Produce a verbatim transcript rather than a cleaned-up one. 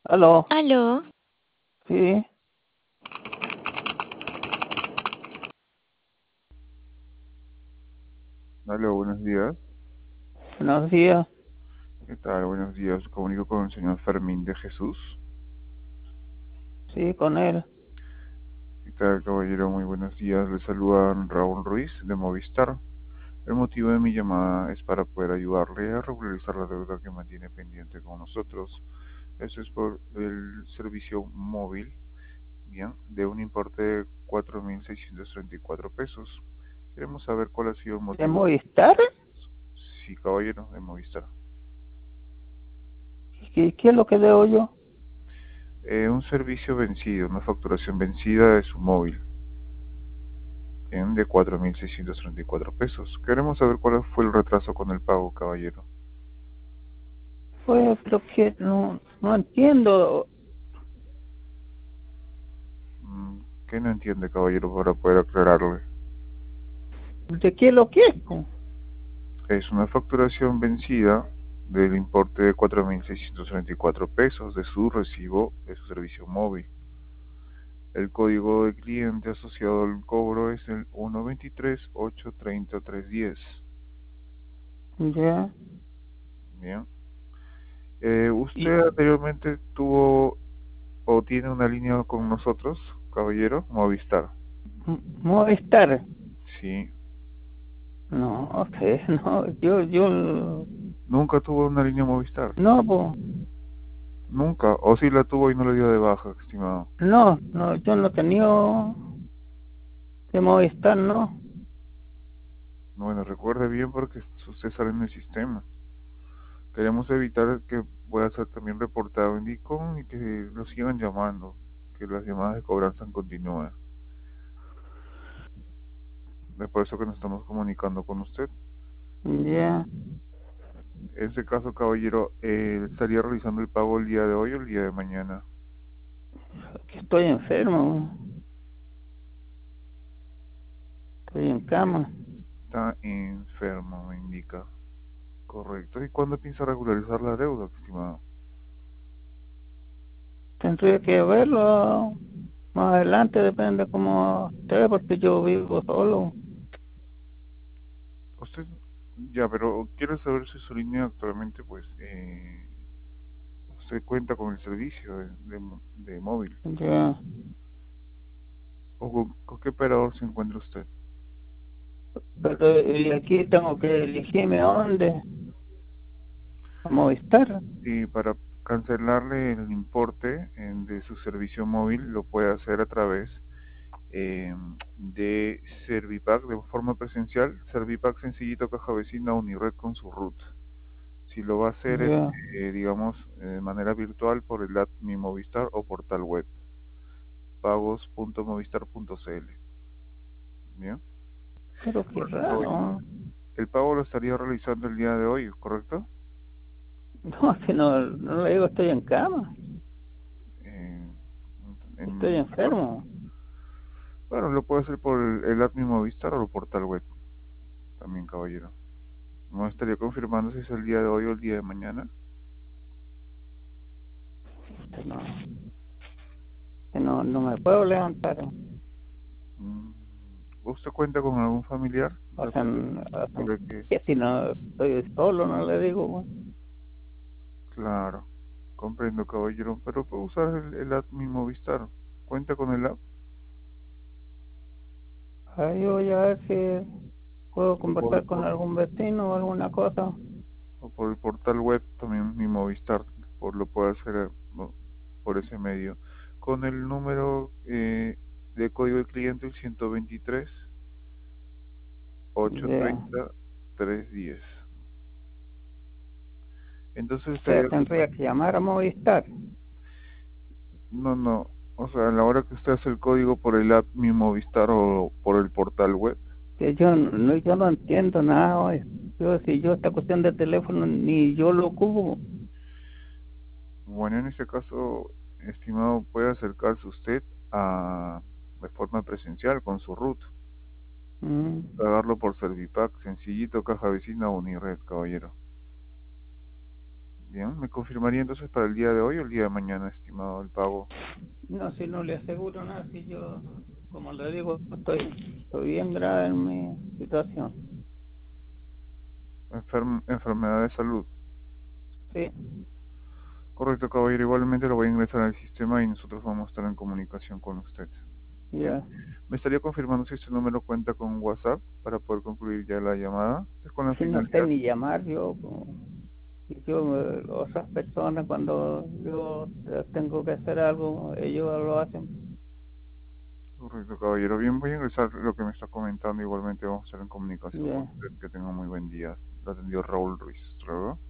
Aló, Aló, sí, Hola, buenos días. buenos días. ¿Qué tal? Buenos días. Comunico con el señor Fermín de Jesús. Sí, con él. ¿Qué tal, caballero? Muy buenos días. Le saluda Raúl Ruiz de Movistar. El motivo de mi llamada es para poder ayudarle a regularizar la deuda que mantiene pendiente con nosotros. Eso es por el servicio móvil, bien, de un importe de cuatro mil seiscientos treinta y cuatro pesos. Queremos saber cuál ha sido el ¿De motivo. Movistar? Sí, caballero, de Movistar. ¿Qué, qué es lo que debo yo? Eh, un servicio vencido, una facturación vencida de su móvil. En de cuatro mil seiscientos treinta y cuatro pesos. Queremos saber cuál fue el retraso con el pago, caballero. Pues lo que no, no entiendo. Mm, ¿Qué no entiende, caballero, para poder aclararle? ¿De qué es lo que es, po? Es una facturación vencida del importe de cuatro mil seiscientos treinta y cuatro pesos de su recibo de su servicio móvil. El código de cliente asociado al cobro es el uno veintitrés ocho treinta tres diez. Ya. Bien. Eh, Y ¿Usted anteriormente tuvo o tiene una línea con nosotros, caballero? Movistar. M- Movistar. Sí. No sé, no, yo, yo, Nunca tuvo una línea Movistar. no, po, Nunca. O sí la tuvo y no le dio de baja, estimado. no, no, yo no he tenido de Movistar, no. Bueno, recuerde bien porque usted sale en el sistema. Queremos evitar que pueda ser también reportado en DICOM y que lo sigan llamando. Que las llamadas de cobranza continúen. Es por eso que nos estamos comunicando con usted. Ya, En ese caso, caballero, eh, estaría realizando el pago el día de hoy o el día de mañana. que estoy enfermo, estoy en cama. Está enfermo, me indica. Correcto. ¿Y cuándo piensa regularizar la deuda, estimado? Tendría que verlo más adelante, depende cómo esté, porque yo vivo solo. Usted, ya, pero quiero saber si su línea actualmente, pues, eh, usted cuenta con el servicio de, de, de móvil. Ya. ¿O con, con qué operador se encuentra usted? Pero y aquí tengo que elegirme a dónde, a Movistar. Y para cancelarle el importe en- de su servicio móvil, lo puede hacer a través eh, de Servipack de forma presencial. Servipack sencillito, caja vecina, Unired con su root. Si lo va a hacer, Ya. este, digamos, eh, de manera virtual por el app Mi Movistar o portal web, pagos punto movistar punto cl. Bien. Pero qué Bueno, caballero, raro. el pago lo estaría realizando el día de hoy, ¿correcto? No, que no, no le digo, estoy en cama, Eh, estoy en- enfermo. bueno, lo puede hacer por el, el app Mi Movistar o el portal web, también, caballero. No estaría confirmando si es el día de hoy o el día de mañana. Que no, que no, no me puedo levantar. Mm, ¿Usted cuenta con algún familiar? De repente, Hacen, hacen, para que, que si no estoy solo, no le digo, bueno. claro, comprendo, caballero, pero puede usar el, el app Mi Movistar. ¿Cuenta con el app? Ahí voy a ver si puedo O conversar con por, algún vecino o alguna cosa. o por el portal web también Mi Movistar, por lo puede hacer eh, no, por ese medio. Con el número eh, de código de cliente el ciento veintitrés Ya. ochocientos treinta trescientos diez. Entonces O sea, estaría, tendría que llamar a Movistar. no, no, o sea, a la hora que usted hace el código por el app Mi Movistar o por el portal web, Que yo no, yo no entiendo nada, oye. Yo, si yo esta cuestión de teléfono ni yo lo ocupo. bueno, en ese caso, estimado, puede acercarse usted a de forma presencial con su root, Mm, pagarlo por Servipack, sencillito, caja vecina o Unired, caballero. Bien, ¿me confirmaría entonces para el día de hoy o el día de mañana, estimado, el pago? No, si no le aseguro nada, si yo, como le digo, estoy, estoy bien grave en mi situación. Enferm- enfermedad de salud. Sí, Correcto, caballero. Igualmente lo voy a ingresar al sistema y nosotros vamos a estar en comunicación con usted. Bien. ya. Me estaría confirmando si este número cuenta con WhatsApp para poder concluir ya la llamada. Es con la Si no sé finalidad. ni llamar yo, como- y yo, eh, otras personas, cuando yo eh, tengo que hacer algo, ellos lo hacen. Correcto, caballero. Bien, voy a ingresar lo que me está comentando. Igualmente vamos a estar en comunicación con Bien. usted. Que tenga muy buen día. Lo atendió Raúl Ruiz. Hasta luego.